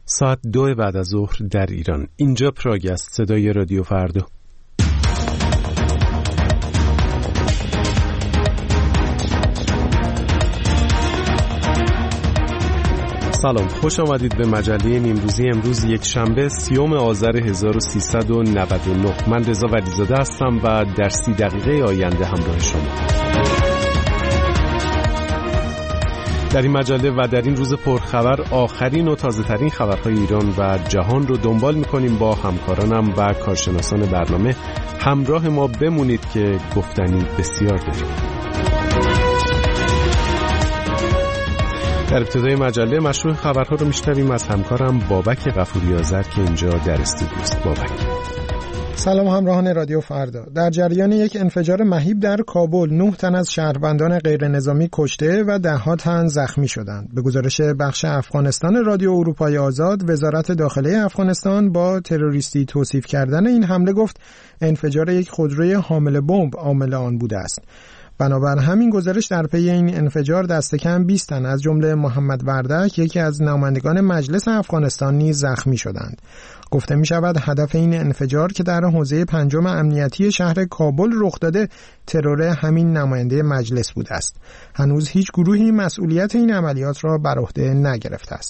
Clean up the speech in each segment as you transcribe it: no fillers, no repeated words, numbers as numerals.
ساعت 2 بعد از ظهر در ایران. اینجا پراگ است، صدای رادیو فردا. سلام، خوش آمدید به مجله نیمروزی. امروز یک شنبه 30 آذر 1399. من رضا ولیزاده هستم و در 30 دقیقه آینده همراه شما. در این مجله و در این روز پرخبر آخرین و تازه ترین خبرهای ایران و جهان رو دنبال می‌کنیم با همکارانم و کارشناسان برنامه. همراه ما بمونید که گفتنی بسیار داریم. در ابتدای مجله مشروع خبرها رو میشنویم از همکارم بابک غفوری آذر که اینجا در استودیوست. بابک سلام همراهان رادیو فردا. در جریان یک انفجار مهیب در کابل 9 تن از شهروندان غیر نظامی کشته و 10 تن زخمی شدند. به گزارش بخش افغانستان رادیو اروپای آزاد، وزارت داخله افغانستان با تروریستی توصیف کردن این حمله گفت انفجار یک خودروی حامل بمب عامل آن بوده است. بنابر همین گزارش در پی این انفجار دست کم 20 تن از جمله محمد وردک، یکی از نمایندگان مجلس افغانستان، نیز زخمی شدند. گفته می شود هدف این انفجار که در حوزه 5 امنیتی شهر کابل رخ داده ترور همین نماینده مجلس بوده است. هنوز هیچ گروهی مسئولیت این عملیات را بر عهده نگرفته است.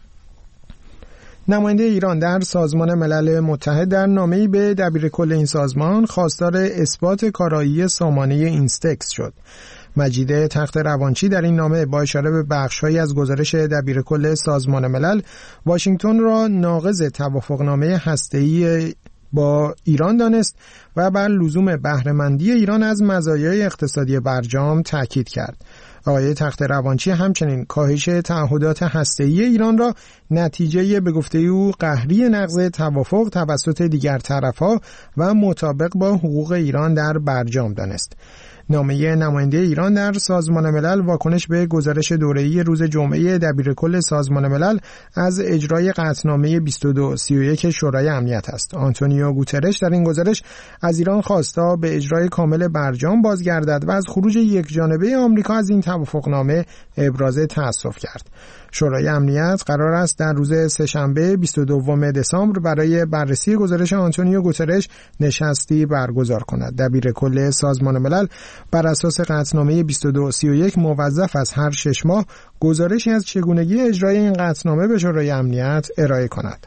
نماینده ایران در سازمان ملل متحد در نامه‌ای به دبیرکل این سازمان خواستار اثبات کارایی سامانه اینستکس شد. مجید تخت روانچی در این نامه با اشاره به بخش‌هایی از گزارش دبیرکل سازمان ملل واشنگتن را ناقض توافقنامه هسته‌ای با ایران دانست و بر لزوم بهره‌مندی ایران از مزایای اقتصادی برجام تاکید کرد. آقای تخت روانچی همچنین کاهش تعهدات هسته‌ای ایران را نتیجه به گفته او قهری نقض توافق توسط دیگر طرف‌ها و مطابق با حقوق ایران در برجام دانست. نامه نماینده ایران در سازمان ملل واکنش به گزارش دوره‌ای روز جمعه دبیرکل سازمان ملل از اجرای قطعنامه 2231 شورای امنیت است. آنتونیو گوترش در این گزارش از ایران خواستا به اجرای کامل برجام بازگردد و از خروج یکجانبه آمریکا از این توافقنامه ابراز تأسف کرد. شورای امنیت قرار است در روز سه‌شنبه 22 دسامبر برای بررسی گزارش آنتونیو گوترش نشستی برگزار کند. دبیرکل سازمان ملل بر اساس قطعنامه 2231 موظف است هر 6 ماه گزارشی از چگونگی اجرای این قطعنامه به شورای امنیت ارائه کند.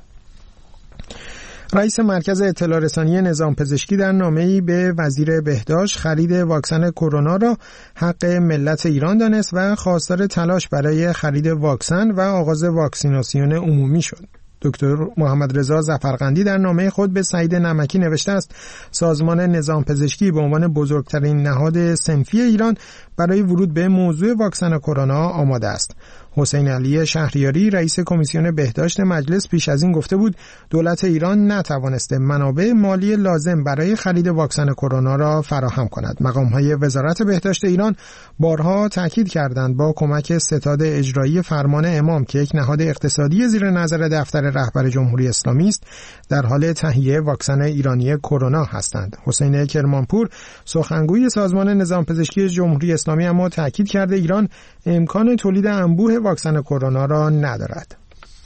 رئیس مرکز اطلاع رسانی نظام پزشکی در نامه‌ای به وزیر بهداشت خرید واکسن کرونا را حق ملت ایران دانست و خواستار تلاش برای خرید واکسن و آغاز واکسیناسیون عمومی شد. دکتر محمد رضا ظفرقندی در نامه خود به سعید نمکی نوشته است سازمان نظام پزشکی به عنوان بزرگترین نهاد صنفی ایران برای ورود به موضوع واکسن کرونا آماده است. حسین علی شهریاری رئیس کمیسیون بهداشت مجلس پیش از این گفته بود دولت ایران نتوانسته منابع مالی لازم برای خرید واکسن کرونا را فراهم کند. مقام‌های وزارت بهداشت ایران بارها تاکید کردند با کمک ستاد اجرایی فرمان امام که یک نهاد اقتصادی زیر نظر دفتر رهبر جمهوری اسلامی است در حال تهیه واکسن ایرانی کرونا هستند. حسین کرمانپور سخنگوی سازمان نظام پزشکی جمهوری اسلامی اما تاکید کرده ایران امکان تولید انبوه واکسن کرونا را ندارد.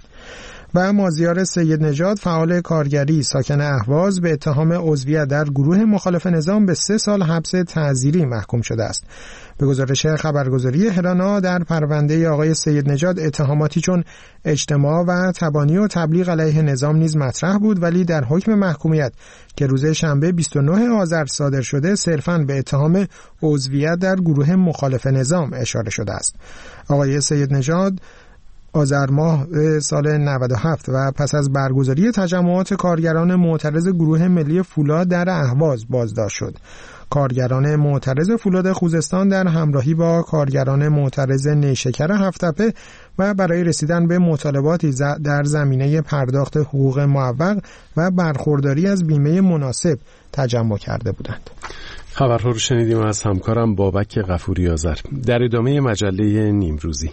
و مازیار سید نژاد فعال کارگری ساکن اهواز به اتهام عضویت در گروه مخالف نظام به 3 سال حبس تعزیری محکوم شده است. به گزارش خبرگزاری هرانا در پرونده آقای سید نژاد اتهاماتی چون اجتماع و تبانی و تبلیغ علیه نظام نیز مطرح بود، ولی در حکم محکومیت که روز شنبه 29 آذر صادر شده صرفاً به اتهام عضویت در گروه مخالف نظام اشاره شده است. آقای سید نژاد آذر ماه سال 97 و پس از برگزاری تجمعات کارگران معترض گروه ملی فولاد در اهواز بازداشت شد. کارگران معترض فولاد خوزستان در همراهی با کارگران معترض نیشکر هفت‌تپه و برای رسیدن به مطالباتی در زمینه پرداخت حقوق معوق و برخورداری از بیمه مناسب تجمع کرده بودند. خبرها رو شنیدیم از همکارم بابک غفوری آذر. در ادامه مجله نیمروزی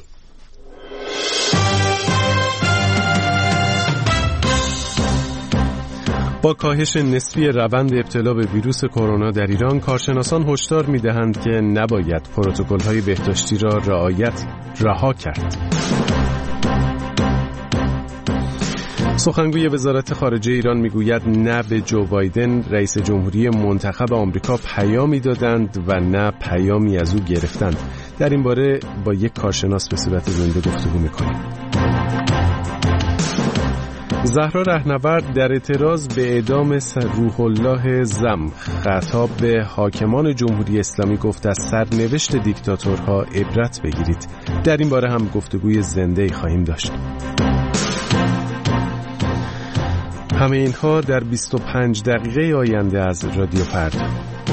با کاهش نسبی روند ابتلا به ویروس کرونا در ایران، کارشناسان هشدار می‌دهند که نباید پروتکل‌های بهداشتی را رها کرد. سخنگوی وزارت خارجه ایران میگوید نه به جو بایدن رئیس جمهوری منتخب آمریکا پیامی دادند و نه پیامی از او گرفتند. در این باره با یک کارشناس به صورت زنده گفتگو میکنیم. زهرا رهنورد در اعتراض به اعدام روح الله زم خطاب به حاکمان جمهوری اسلامی گفت از سرنوشت دیکتاتورها عبرت بگیرید. در این باره هم گفتگوی زنده‌ای خواهیم داشت. همه اینها در 25 دقیقه آینده از رادیو فردا.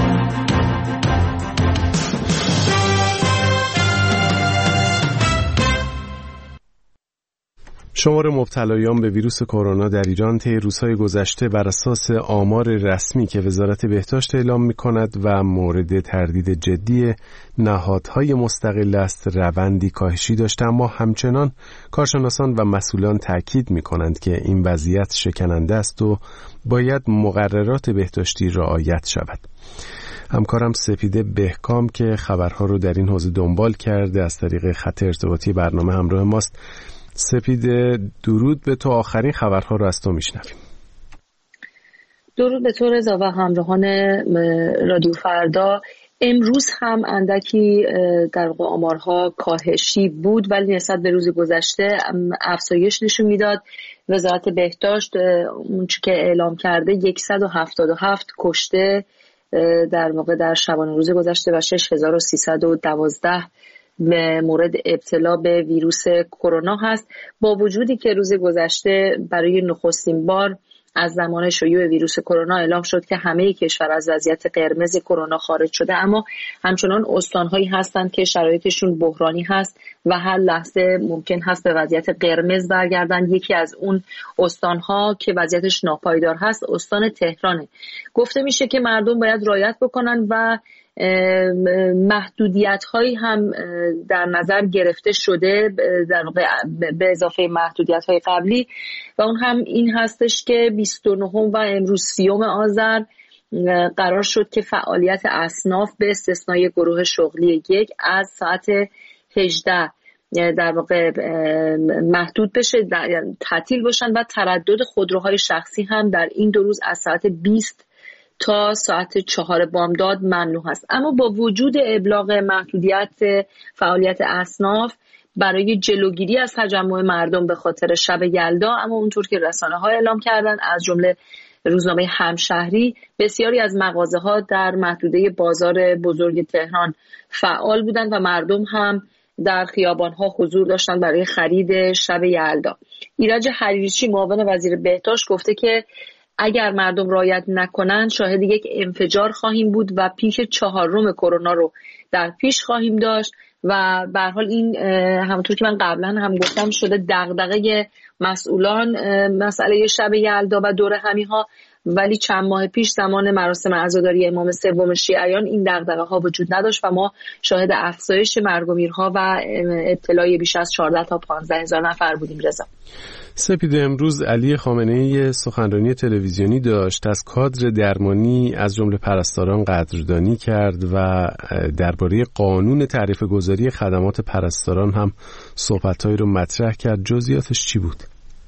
شمار مبتلایان به ویروس کرونا در ایران طی روزهای گذشته بر اساس آمار رسمی که وزارت بهداشت اعلام می‌کند و مورد تردید جدی نهادهای مستقل است روندی کاهشی داشته، اما همچنان کارشناسان و مسئولان تاکید می‌کنند که این وضعیت شکننده است و باید مقررات بهداشتی رعایت شود. همکارم سپیده بهکام که خبرها رو در این حوزه دنبال کرده از طریق خط ارتباطی برنامه همراه ماست. سپیده، درود به تو. آخرین خبرها رو از تو میشنویم. درود به تو رضا و همراهان رادیو فردا. امروز هم اندکی در واقع آمارها کاهشی بود، ولی نسبت به روز گذشته افزایش نشون میداد. وزارت بهداشت اونچه که اعلام کرده 177 کشته در واقع در شبانه روز گذشته و 6312 به مورد ابتلا به ویروس کرونا هست، با وجودی که روز گذشته برای نخستین بار از زمان شیوع ویروس کرونا اعلام شد که همه کشور از وضعیت قرمز کرونا خارج شده، اما همچنان استان‌هایی هستند که شرایطشون بحرانی هست و هر لحظه ممکن هست به وضعیت قرمز برگردن. یکی از اون استان‌ها که وضعیتش ناپایدار هست استان تهرانه. گفته میشه که مردم باید رعایت بکنن و محدودیت هایی هم در نظر گرفته شده در به اضافه محدودیت های قبلی و اون هم این هستش که 29 و امروز 30 آذر قرار شد که فعالیت اصناف به استثنای گروه شغلی 1 از ساعت 18 در واقع محدود بشه، تعطیل باشن و تردد خودروهای شخصی هم در این 2 روز از ساعت 20 تا ساعت 4 بامداد ممنوع است. اما با وجود ابلاغ محدودیت فعالیت اصناف برای جلوگیری از تجمع مردم به خاطر شب یلدا، اما اونطور که رسانه‌ها اعلام کردن از جمله روزنامه همشهری، بسیاری از مغازه‌ها در محدوده بازار بزرگ تهران فعال بودند و مردم هم در خیابان‌ها حضور داشتند برای خرید شب یلدا. ایرج حریریچی معاون وزیر بهداشت گفته که اگر مردم رعایت نکنند شاهد یک انفجار خواهیم بود و پیک 4 کرونا رو در پیش خواهیم داشت و به هر حال این همونطور که من قبلا هم گفتم شده دغدغه مسئولان مسئله شب یلدا و دور همی‌ها، ولی چند ماه پیش زمان مراسم عزاداری امام سوم شیعیان این دغدغه ها وجود نداشت و ما شاهد افزایش مرگ و میرها و ابتلای بیش از 14 تا 15 هزار نفر بودیم. رضا سپیده، امروز علی خامنه‌ای سخنرانی تلویزیونی داشت، از کادر درمانی از جمله پرستاران قدردانی کرد و درباره قانون تعرفه گذاری خدمات پرستاران هم صحبت‌هایی رو مطرح کرد. جزئیاتش چی بود؟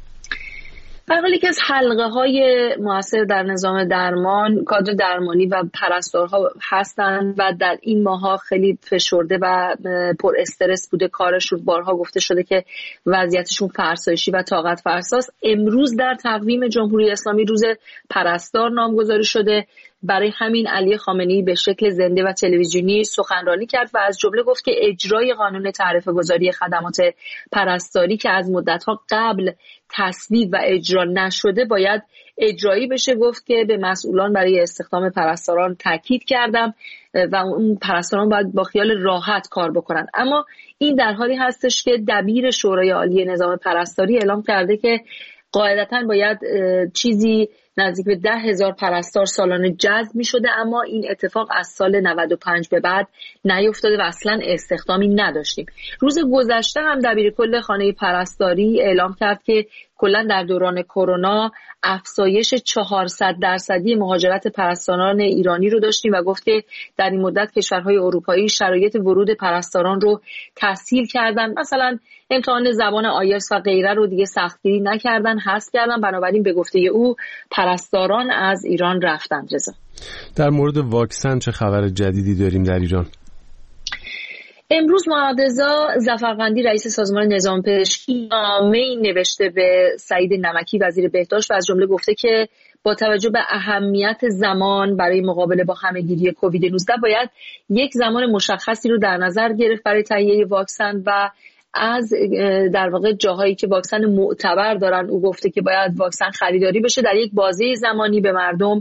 در حالی که از حلقه‌های مؤثر در نظام درمان کادر درمانی و پرستارها هستند و در این ماه‌ها خیلی فشرده و پر استرس بوده کارشون، بارها گفته شده که وضعیتشون فرسایشی و طاقت فرساست. امروز در تقویم جمهوری اسلامی روز پرستار نامگذاری شده. برای همین علی خامنه‌ای به شکل زنده و تلویزیونی سخنرانی کرد و از جمله گفت که اجرای قانون تعرفه گذاری خدمات پرستاری که از مدت‌ها قبل تصویب و اجرا نشده باید اجرایی بشه. گفت که به مسئولان برای استخدام پرستاران تاکید کردم و اون پرستاران باید با خیال راحت کار بکنن. اما این در حالی هستش که دبیر شورای عالی نظام پرستاری اعلام کرده که قاعدتاً باید چیزی نزدیک به 10,000 پرستار سالانه جذب می شده، اما این اتفاق از سال 95 به بعد نیفتاده و اصلا استخدامی نداشتیم. روز گذشته هم دبیرکل خانه پرستاری اعلام کرد که کلا در دوران کرونا افزایش 400% مهاجرت پرستاران ایرانی رو داشتیم و گفت که در این مدت کشورهای اروپایی شرایط ورود پرستاران رو تسهیل کردن. مثلا امتحان زبان آیلتس و غیره رو دیگه سختگیری نکردن، حذف کردن. بنابراین به گفته او پرستاران از ایران رفتن. رضا، در مورد واکسن چه خبر جدیدی داریم در ایران؟ امروز محمد رضا ظفرقندی رئیس سازمان نظام پزشکی نامه‌ای نوشته به سعید نمکی وزیر بهداشت و از جمله گفته که با توجه به اهمیت زمان برای مقابله با همه‌گیری کووید 19 باید یک زمان مشخصی رو در نظر گرفت برای تهیه واکسن و از در واقع جاهایی که واکسن معتبر دارن او گفته که باید واکسن خریداری بشه، در یک بازه زمانی به مردم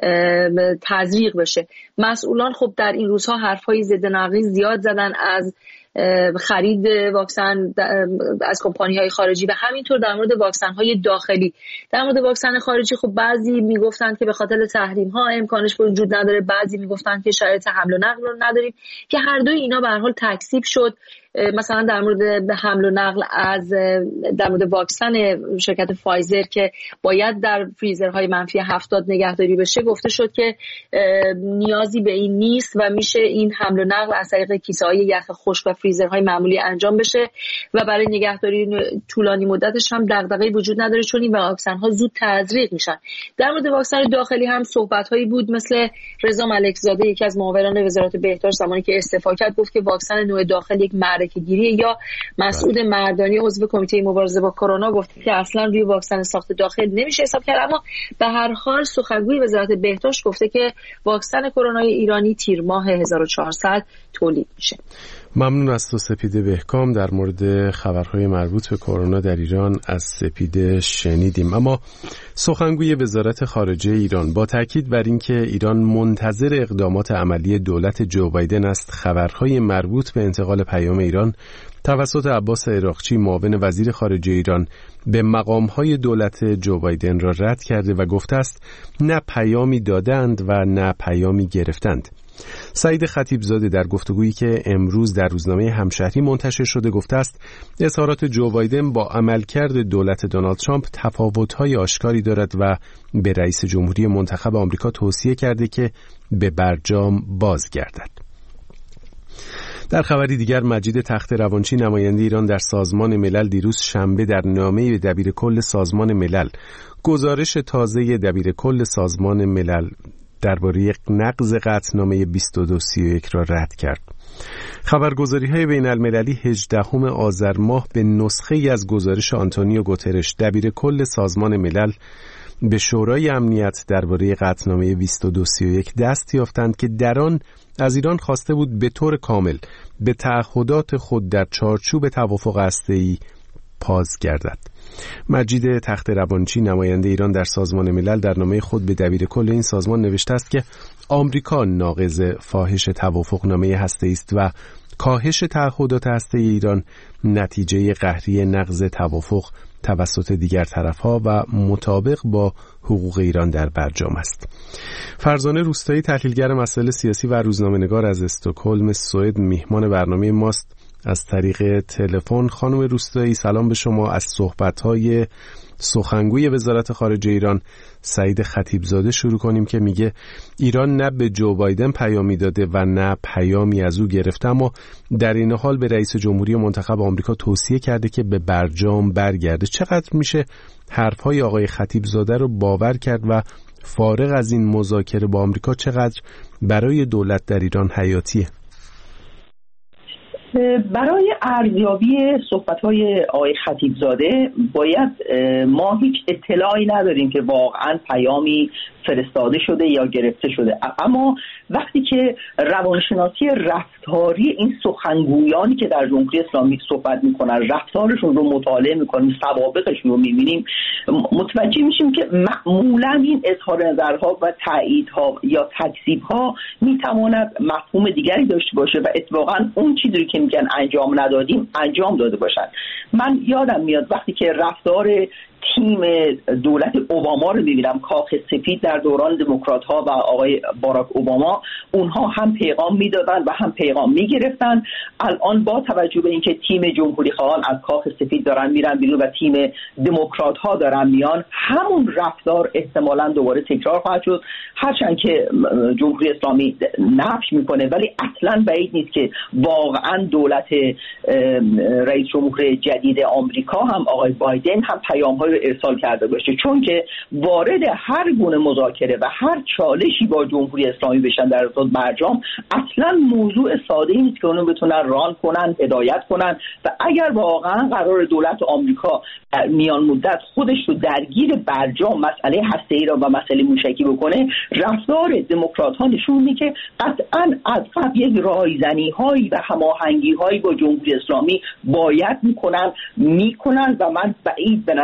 تزریق بشه. مسئولان خب در این روزها حرفای ضد نقیض زیاد زدن از خرید واکسن از کمپانی‌های خارجی و همینطور در مورد واکسن‌های داخلی. در مورد واکسن خارجی خب بعضی میگفتن که به خاطر تحریم‌ها امکانش وجود نداره، بعضی میگفتن که شرایط حمل و نقل رو نداریم، که هر دوی اینا به هر حال تکذیب شد. مثلا در مورد حمل و نقل در مورد واکسن شرکت فایزر که باید در فریزرهای -70 نگهداری بشه، گفته شد که نیازی به این نیست و میشه این حمل و نقل از طریق کیسه‌های یخ خشک و فریزرهای معمولی انجام بشه و برای نگهداری طولانی مدتش هم دغدغه‌ای وجود نداره چون این واکسن‌ها زود تزریق میشن. در مورد واکسن داخلی هم صحبت‌هایی بود، مثل رضا ملکزاده یکی از معاونان وزارت بهداشت زمانی که استعفا کرد گفت که واکسن نوع داخل یک معرکه‌گیری، یا مسعود مردانی عضو کمیته مبارزه با کرونا گفت که اصلا روی واکسن ساخت داخل نمیشه حساب کرد. اما به هر حال سخنگوی وزارت بهداشت گفته که واکسن کرونا ایرانی تیر ماه 1400 تولید میشه. ممنون از تو سپیده بهکام. در مورد خبرهای مربوط به کرونا در ایران از سپیده شنیدیم. اما سخنگوی وزارت خارجه ایران با تاکید بر اینکه ایران منتظر اقدامات عملی دولت جو بایدن است، خبرهای مربوط به انتقال پیام ایران توسط عباس عراقچی معاون وزیر خارجه ایران به مقامهای دولت جو بایدن را رد کرده و گفته است نه پیامی دادند و نه پیامی گرفتند. سعید خطیبزاده در گفتگویی که امروز در روزنامه همشهری منتشر شده گفته است اظهارات جو بایدن با عملکرد دولت دونالد ترامپ تفاوت‌های آشکاری دارد و به رئیس جمهوری منتخب آمریکا توصیه کرده که به برجام بازگردد. در خبری دیگر مجید تخت روانچی نماینده ایران در سازمان ملل دیروز شنبه در نامه دبیرکل سازمان ملل گزارش تازه دبیرکل سازمان ملل درباره نقض قطعنامه 2231 را رد کرد. خبرگزاری‌های بین‌المللی 18 آذر ماه به نسخه‌ای از گزارش آنتونیو گوترش دبیرکل سازمان ملل به شورای امنیت درباره قطعنامه 2231 دست یافتند که در آن از ایران خواسته بود به طور کامل به تعهدات خود در چارچوب توافق هسته‌ای پازگردد. مجید تخت روانچی نماینده ایران در سازمان ملل در نامه خود به دبیرکل این سازمان نوشته است که آمریکا ناقض فاحش توافقنامه هسته‌ای است و کاهش تعهدات هسته‌ای ایران نتیجه قهری نقض توافق توسط دیگر طرف‌ها و مطابق با حقوق ایران در برجام است. فرزانه روستایی تحلیلگر مسائل سیاسی و روزنامه‌نگار از استکهلم سوئد میهمان برنامه ماست از طریق تلفن. خانم روستایی سلام به شما. از صحبت‌های سخنگوی وزارت خارجه ایران سعید خطیبزاده شروع کنیم که میگه ایران نه به جو بایدن پیامی داده و نه پیامی از او گرفته، اما در این حال به رئیس جمهوری منتخب آمریکا توصیه کرده که به برجام برگرده. چقدر میشه حرفهای آقای خطیبزاده رو باور کرد و فارغ از این مذاکره با آمریکا چقدر برای دولت در ایران حیاتیه؟ برای ارزیابی صحبت‌های آقای خطیبزاده باید ما هیچ اطلاعی نداریم که واقعاً پیامی فرستاده شده یا گرفته شده، اما وقتی که روانشناسی رفتاری این سخنگویانی که در جمهوری اسلامی صحبت میکنن رفتارشون رو مطالعه میکنیم، سوابقشون رو میبینیم، متوجه میشیم که معمولاً این اظهار نظرها و تاییدها یا تکذیبها میتواند مفهوم دیگری داشته باشه و اتفاقاً اون چیزی که میگن انجام ندادیم انجام داده باشن. من یادم میاد وقتی که رفتار تیم دولت اوباما رو می‌بینم، کاخ سفید در دوران دموکرات‌ها و آقای باراک اوباما، اونها هم پیغام میدادن و هم پیغام میگرفتن. الان با توجه به اینکه تیم جمهوری خواهان از کاخ سفید دارن میرن بیرون و تیم دموکرات‌ها دارن میان، همون رفتار احتمالاً دوباره تکرار خواهد شد، هرچند که جمهوری اسلامی نفی میکنه، ولی اصلاً بعید نیست که واقعاً دولت رئیس جمهور جدید آمریکا هم آقای بایدن هم پیام‌های رو ارسال کرده باشه، چون که وارد هر گونه مذاکره و هر چالشی با جمهوری اسلامی بشن در ارتباط برجام اصلا موضوع ساده‌ای نیست که اونو بتونن ران کنن، هدایت کنن. و اگر واقعا قرار دولت آمریکا در میان مدت خودش رو درگیر برجام، مسئله هسته‌ای را و مسئله موشکی بکنه، رفتار دموکرات‌ها نشون میده که قطعاً از قبل یک رایزنی‌هایی و هماهنگی‌هایی با جمهوری اسلامی باید میکنن و من بعید به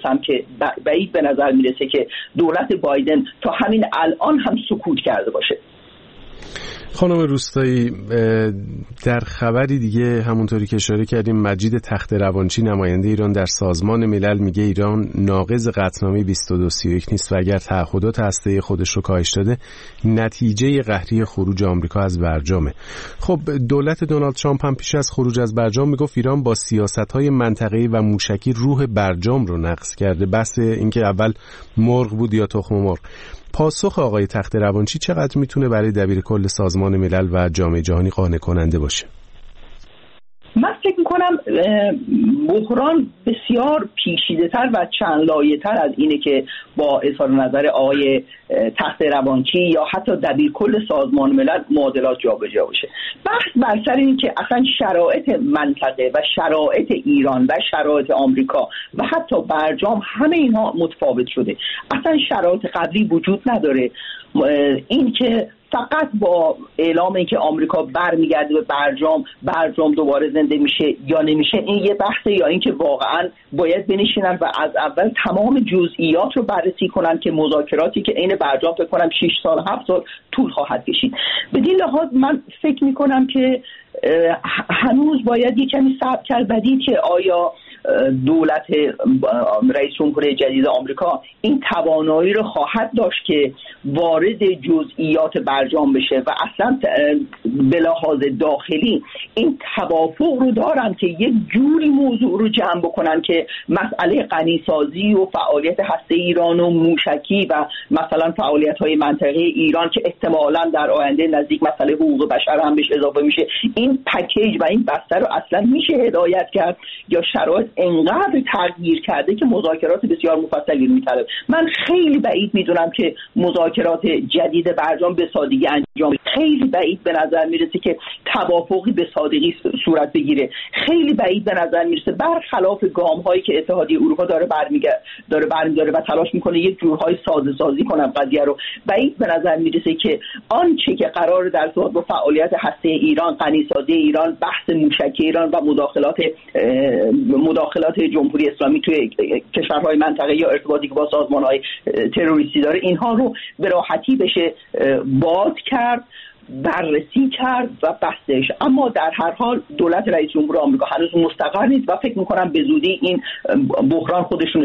نظر میرسه که دولت بایدن تا همین الان هم سکوت کرده باشه. خانم روستایی، در خبری دیگه همونطوری که اشاره کردیم، مجید تخت‌روانچی نماینده ایران در سازمان ملل میگه ایران ناقض قطعنامه 2231 نیست و اگر تعهدات هسته‌ای خودش رو کاهش داده نتیجه قهری خروج آمریکا از برجامه. خب دولت دونالد ترامپ هم پیش از خروج از برجام میگفت ایران با سیاست‌های منطقه‌ای و موشکی روح برجام رو نقض کرده. بحث اینکه اول مرغ بود یا تخم مرغ. پاسخ آقای تخت‌روانچی چقدر میتونه برای دبیرکل سازمان ملل و جامعه جهانی قانع کننده باشه؟ من فکر میکنم بحران بسیار پیچیده‌تر و چند لایه‌تر از اینه که با اظهار نظر آقای تخت‌روانچی یا حتی دبیرکل سازمان ملل معادلات جابجا بشه. بحث بر سر این که اصلا شرایط منطقه و شرایط ایران و شرایط آمریکا و حتی برجام همه اینها متفاوت شده. اصلا شرایط قبلی وجود نداره. این که فقط با اعلام اینکه آمریکا برمیگرده به برجام دوباره زنده میشه یا نمیشه، این یه بحثه، یا اینکه واقعا باید بنشینن و از اول تمام جزئیات رو بررسی کنن که مذاکراتی که عین برجام فکر کنم 6 سال 7 سال طول خواهد کشید. بدین لحاظ من فکر میکنم که هنوز باید یه کمی صبر کرد و دید که آیا دولت رئیس جمهور جدید آمریکا این توانایی رو خواهد داشت که وارد جزئیات برجام بشه و اصلا به لحاظ داخلی این توافق رو دارن که یک جوری موضوع رو جمع بکنن که مسئله غنیسازی و فعالیت هسته ایران و موشکی و مثلا فعالیت‌های منطقه ایران که احتمالاً در آینده نزدیک مسئله حقوق بشر هم بهش اضافه میشه، این پکیج و این بستر رو اصلا میشه هدایت کرد یا شرایط انقدر تغییر کرده که مذاکرات بسیار مفصلی رو میطلبه. من خیلی بعید میدونم که مذاکرات جدید برجام به سادگی انجام، خیلی بعید به نظر میرسه که توافقی به سادگی صورت بگیره، خیلی بعید به نظر میرسه برخلاف گام‌هایی که اتحادیه اروپا داره برمی‌داره و تلاش میکنه یک جورهای سازی کنن قضیه رو، بعید به نظر میرسه که آنچه که قرار در ارتباط با فعالیت هسته ایران، غنیسازی ایران، بحث موشکی ایران و مداخلات جمهوری اسلامی توی کشورهای منطقه یا ارتباطی که با سازمان‌های تروریستی داره، اینها رو به راحتی بشه باز کرد، بررسی کرد و بحثش. اما در هر حال دولت رئیس جمهور آمریکا هنوز مستقر نیست و فکر می‌کنم به زودی این بحران خودشون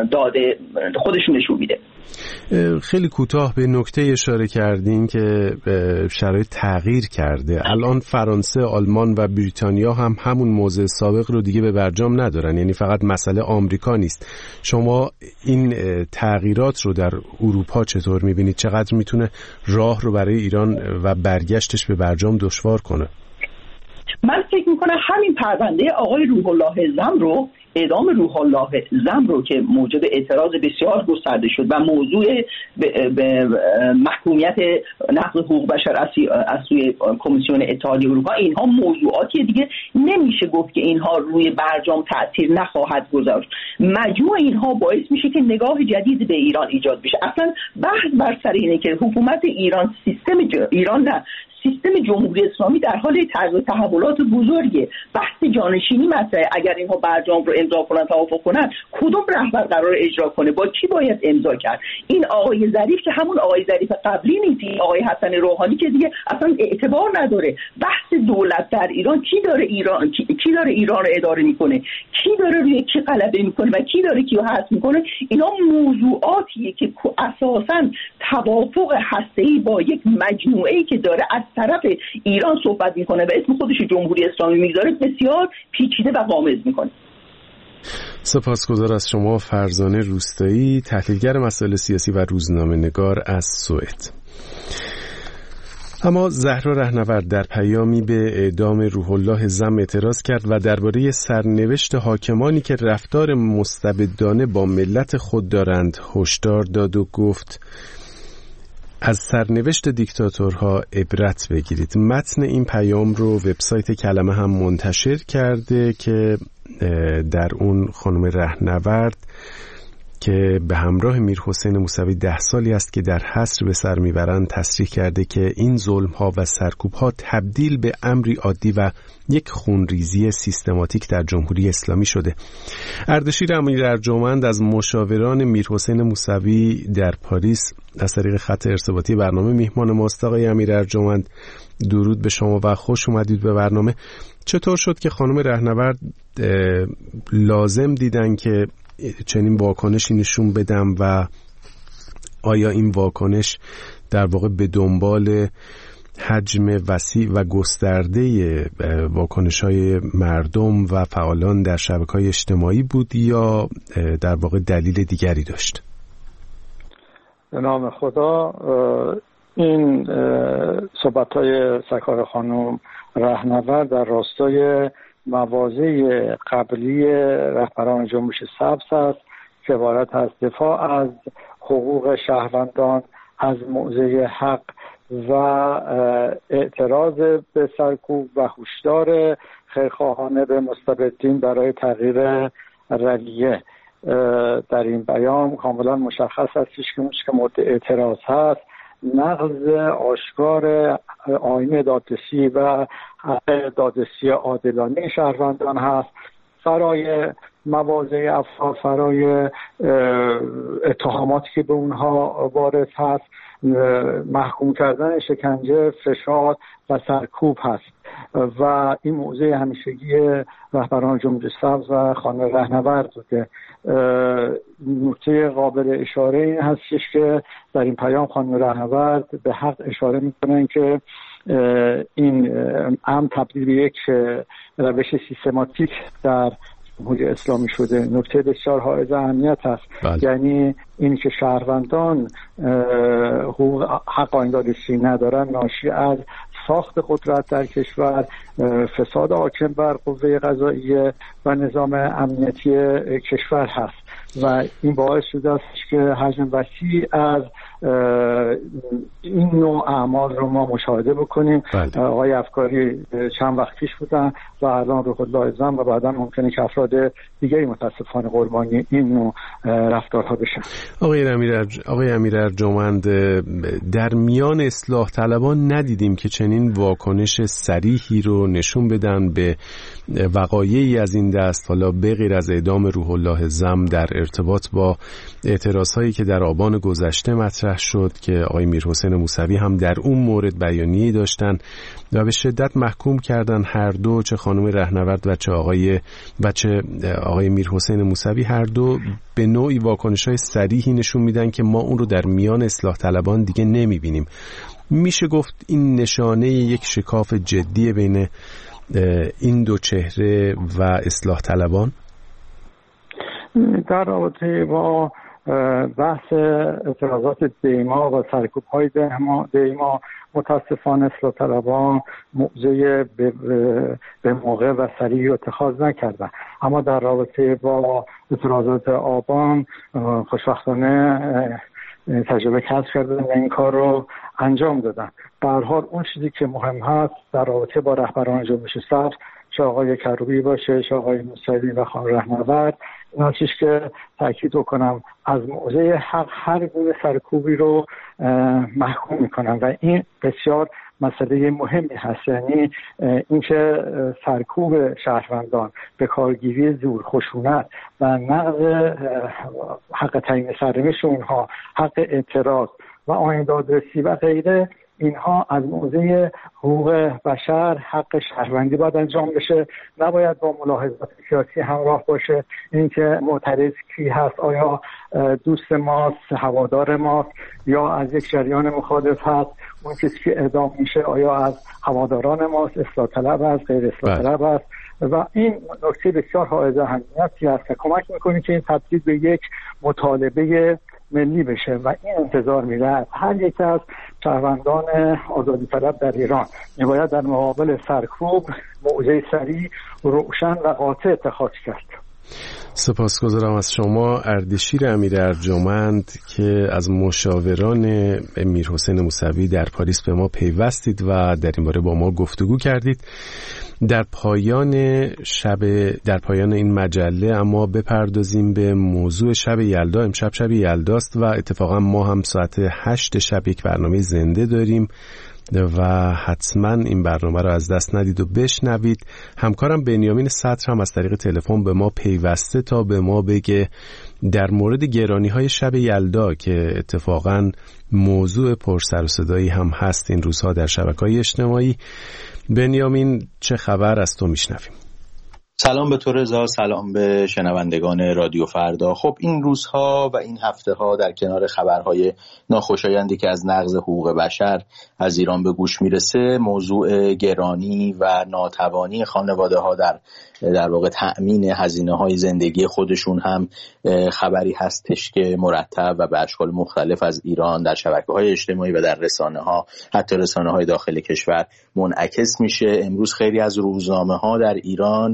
نشون میده. خیلی کوتاه به نکته اشاره کردین که شرایط تغییر کرده. الان فرانسه، آلمان و بریتانیا هم همون موضع سابق رو دیگه به برجام ندارن، یعنی فقط مسئله آمریکا نیست. شما این تغییرات رو در اروپا چطور می‌بینید؟ چقدر میتونه راه رو برای ایران و برگشتش به برجام دشوار کنه؟ من فکر میکنم همین پرونده آقای روح الله زم رو، اعدام روح الله زم رو که موجب اعتراض بسیار گسترده شد و موضوع به محکومیت نقض حقوق بشر از سوی کمیسیون اتحادیه اروپا، اینها موضوعاتی دیگه نمیشه گفت که اینها روی برجام تأثیر نخواهد گذاشت. مجموع اینها باعث میشه که نگاه جدید به ایران ایجاد بشه. اصلا بحث بر سر اینه که حکومت ایران، سیستم جمهوری اسلامی در حال تحولات بزرگه. بحث جانشینی مطرحه. اگر اینها برجام رو امضا کنن، توافق کنن، کدوم رهبر قرار اجرا کنه، با کی باید امضا کرد؟ این آقای ظریف که همون آقای ظریف قبلی نیست، آقای حسن روحانی که دیگه اصلا اعتبار نداره. بحث دولت در ایران کی داره ایران رو اداره میکنه، کی داره روی کی غلبه میکنه و کی داره کیو حذف میکنه، اینا موضوعاتیه که اساساً توافق هسته‌ای با یک مجموعه‌ای که داره از طرف ایران صحبت میکنه و اسم خودش جمهوری اسلامی میذاره بسیار پیچیده و غامض میکنه. سپاسگزار از شما فرزانه روستایی، تحلیلگر مسائل سیاسی و روزنامه‌نگار از سوئد. اما زهرا رهنورد در پیامی به اعدام روح الله زم اعتراض کرد و درباره سرنوشت حاکمانی که رفتار مستبدانه با ملت خود دارند هشدار داد و گفت از سرنوشت دیکتاتورها عبرت بگیرید. متن این پیام رو وبسایت کلمه هم منتشر کرده که در اون خانم رهنورد که به همراه میرحسین موسوی 10 سالی است که در حصر به سر میبرند تصریح کرده که این ظلم‌ها و سرکوب‌ها تبدیل به امری عادی و یک خونریزی سیستماتیک در جمهوری اسلامی شده. اردشیر امیرارجمند از مشاوران میرحسین موسوی در پاریس از طریق خط ارتباطی برنامه میهمان ماست. آقای امیرارجمند، درود به شما و خوش اومدید به برنامه. چطور شد که خانم رهنورد لازم دیدن که چنین واکنشی نشون بدم و آیا این واکنش در واقع به دنبال حجم وسیع و گسترده واکنش‌های مردم و فعالان در شبکه‌های اجتماعی بود یا در واقع دلیل دیگری داشت؟ به نام خدا، این صحبت‌های سرکار خانم رهنورد در راستای مواضع قبلی رهبران جنبش سبز است که عبارت از دفاع از حقوق شهروندان، از موضع حق و اعتراض به سرکوب و هشدار خیرخواهانه به مستبدین برای تغییر رویه. در این بیان کاملا مشخص است که مورد اعتراض هست نقض آشکار آیین دادرسی و حق دادرسی عادلانه شهروندان هست، فرای مواضع افراد، فرای اتهاماتی که به اونها وارد هست، محکوم کردن شکنجه، فشار و سرکوب هست و این موضوع همیشگی رهبران جنبش سبز و خانم رهنورد بوده. نکته قابل اشاره این هستش که در این پیام خانم رهنورد به حق اشاره میکنن که این امر تبدیل به یک روش سیستماتیک در جمهوری اسلامی شده. نکته بسیار حائز اهمیت است. یعنی این که شهروندان حقوق حق آیین دادرسی ندارن ناشی از ساخت قدرت در کشور، فساد حاکم بر قوه قضاییه و نظام امنیتی کشور هست و این باعث شده است که حجم وسیع از این نوع اعمال رو ما مشاهده بکنیم. آقای افکاری چند وقت پیش بودن و الان روح الله زم و بعدا ممکنه که افراد دیگری متاسفانه قربانی این نوع رفتارها بشن. آقای امیرارجمند، در میان اصلاح طلبان ندیدیم که چنین واکنش صریحی رو نشون بدن به وقایعی از این دست، حالا به غیر از اعدام روح الله زم در ارتباط با اعتراضهایی که در آبان گذشته مطرح شد که آقای میرحسین موسوی هم در اون مورد بیانیه‌ای داشتن و به شدت محکوم کردن هر دو، چه خانم رهنورد و چه آقای میرحسین موسوی، هر دو به نوعی واکنش‌های صریحی نشون میدن که ما اون رو در میان اصلاح طلبان دیگه نمیبینیم. میشه گفت این نشانه یک شکاف جدی بین این دو چهره و اصلاح طلبان؟ در رابطه با بحث اعتراضات دیما و سرکوب‌های دیما متاسفانه اصلاح طلبان موضع به موقع و سریع اتخاذ نکردن، اما در رابطه با اعتراضات آبان خوشبختانه تجربه کسب کردن و این کار رو انجام دادن. به هر حال اون چیزی که مهم هست در رابطه با رهبران جنبش سبز، چه آقای کروبی باشه، چه آقای موسوی و خانم رهنورد، اینا چیزی که تاکید کنم از موضع حق هر گونه سرکوبی رو محکوم میکنن و این بسیار مسئله مهمی هست. یعنی اینکه سرکوب شهروندان به کارگیری زور، خشونت و نقض حق تعیین سرنوشت اونها، حق اعتراض و آیین دادرسی و غیره، اینها از موضع حقوق بشر، حق شهروندی باید انجام بشه، نباید با ملاحظات سیاسی همراه باشه. اینکه معترض کی هست، آیا دوست ماست، هوادار ماست، یا از یک جریان مخالف هست، اون کسی که اعدام میشه آیا از هواداران ماست، اصلاح طلب است، غیر اصلاح طلب است. و این نکته بسیار حائز اهمیتی است که کمک میکنه که این تبدیل به یک مطالبه ملی بشه و این انتظار میره از هر یک از شهروندان آزادی طلب در ایران. میباید در مقابل سرکوب موضع سریع، روشن و قاطع اتخاذ کرد. سپاسگزارم از شما اردشیر امیر ارجمند که از مشاوران امیرحسین موسوی در پاریس به ما پیوستید و در این باره با ما گفتگو کردید. در پایان این مجله اما بپردازیم به موضوع شب یلدا. امشب شب یلداست و اتفاقا ما هم ساعت 8 شب یک برنامه زنده داریم و حتما این برنامه رو از دست ندید و بشنوید. همکارم بنیامین صدر هم از طریق تلفن به ما پیوسته تا به ما بگه در مورد گرانی‌های شب یلدا که اتفاقا موضوع پرسر و صدایی هم هست این روزها در شبکه‌های اجتماعی. بنیامین چه خبر از تو میشنویم؟ سلام به تو رضا، سلام به شنوندگان رادیو فردا. خب این روزها و این هفته ها در کنار خبرهای ناخوشایندی که از نقض حقوق بشر از ایران به گوش میرسه، موضوع گرانی و ناتوانی خانواده ها در واقع تأمین هزینه های زندگی خودشون هم خبری هستش که مرتب و به اشکال مختلف از ایران در شبکه‌های اجتماعی و در رسانه ها، حتی رسانه های داخل کشور منعکس میشه. امروز خیلی از روزنامه ها در ایران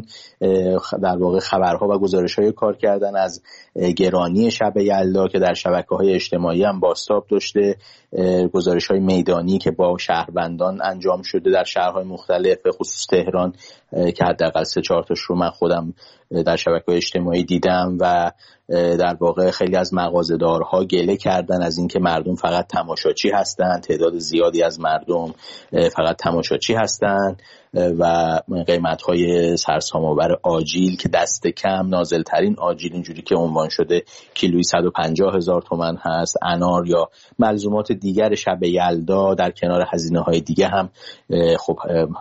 در واقع خبرها و گزارش‌های کار کردن از گرانی شب یلدا که در شبکه‌های اجتماعی هم بازتاب داشته، گزارش‌های میدانی که با شهروندان انجام شده در شهرهای مختلف، به خصوص تهران که حداقل 3-4 تاش رو من خودم در شبکه‌های اجتماعی دیدم و در واقع خیلی از مغازه‌دارها گله کردن از اینکه مردم فقط تماشاچی هستند، تعداد زیادی از مردم فقط تماشاچی هستند و قیمت‌های سرسام‌آور آجیل که دست کم نازل‌ترین آجیل اینجوری که عنوان شده کیلویی 150,000 تومان هست، انار یا ملزومات دیگر شب یلدا در کنار هزینه‌های دیگه هم خب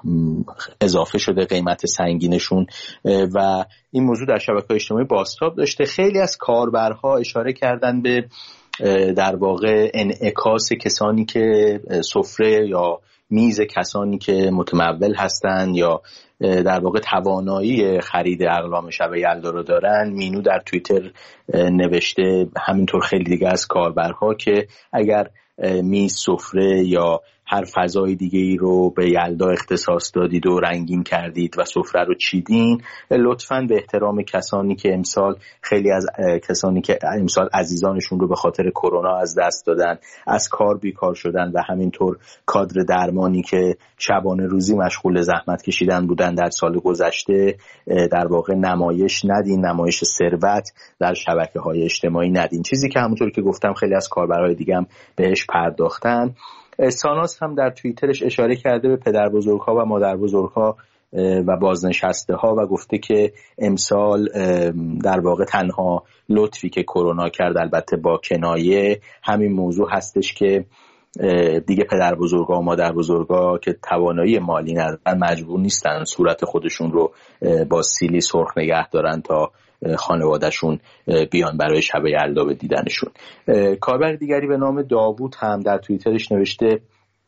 اضافه شده قیمت سنگینشون و این موضوع در شبکه‌های اجتماعی بازتاب داشته. خیلی از کاربرها اشاره کردن به در واقع انعکاس کسانی که سفره یا میز کسانی که متمول هستند یا در واقع توانایی خرید اقلام شب یلدا رو دارن. مینو در توییتر نوشته، همینطور خیلی دیگه از کاربرها، که اگر میز، سفره یا هر فضای دیگه ای رو به یلدا اختصاص دادید و رنگین کردید و سفره رو چیدین، لطفاً به احترام کسانی که امسال خیلی از کسانی که امسال عزیزانشون رو به خاطر کرونا از دست دادن، از کار بیکار شدن و همینطور کادر درمانی که شبانه روزی مشغول زحمت کشیدن بودن در سال گذشته، در واقع نمایش ندین، نمایش ثروت در شبکه‌های اجتماعی ندین. چیزی که همونطور که گفتم خیلی از کاربرهای دیگه هم بهش پرداختن. ساناس هم در توییترش اشاره کرده به پدر بزرگها و مادر بزرگها و بازنشسته ها و گفته که امسال در واقع تنها لطفی که کرونا کرد، البته با کنایه، همین موضوع هستش که دیگه پدر بزرگا و مادر بزرگا که توانایی مالی ندارن مجبور نیستن صورت خودشون رو با سیلی سرخ نگه دارن تا خانوادهشون بیان برای شب یلدا به دیدنشون. کاربر دیگری به نام داوود هم در توییترش نوشته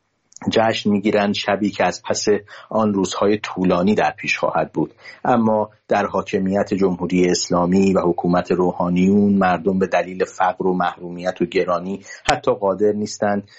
جشن میگیرند شبی که از پس آن روزهای طولانی در پیش خواهد بود، اما در حاکمیت جمهوری اسلامی و حکومت روحانیون مردم به دلیل فقر و محرومیت و گرانی حتی قادر نیستند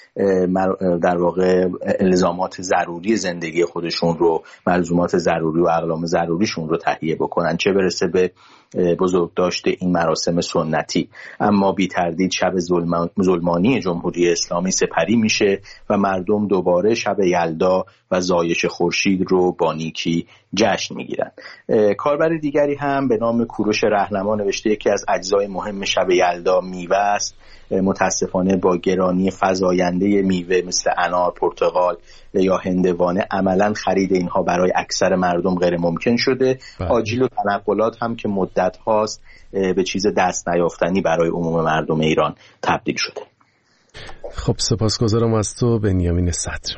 در واقع الزامات ضروری زندگی خودشون رو، ملزومات ضروری و اقلام ضروریشون رو تهیه بکنن، چه برسه به بزرگ داشته این مراسم سنتی. اما بی تردید شب ظلمانی جمهوری اسلامی سپری میشه و مردم دوباره شب یلدا و زایش خورشید رو با نیکی جشن میگیرن. کاربر دیگری هم به نام کوروش رهنما نوشته یکی از اجزای مهم شب یلدا میوه است متاسفانه با گرانی فزاینده میوه مثل انار، پرتقال یا هندوانه عملا خرید اینها برای اکثر مردم غیر ممکن شده. آجیل و تنقلات هم که مدت هاست به چیز دست نیافتنی برای عموم مردم ایران تبدیل شده. خب سپاسگزارم از تو بنیامین صدر.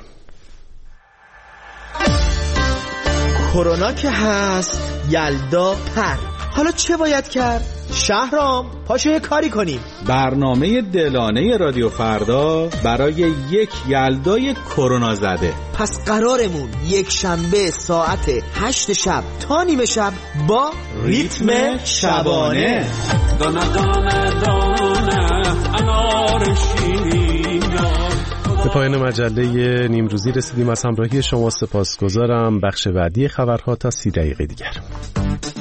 کرونا که هست، یلدا پر. حالا چه باید کرد؟ شهرام پاشو یه کاری کنیم. برنامه دلانه رادیو فردا برای یک یلدای کرونا زده. پس قرارمون یک شنبه ساعت 8 شب تا نیم شب با ریتم شبانه. دانه دانه دانه انار شیرین. به پایان مجله نیمروزی رسیدیم. از همراهی شما سپاسگزارم. بخش بعدی خبرها تا 30 دقیقه دیگر.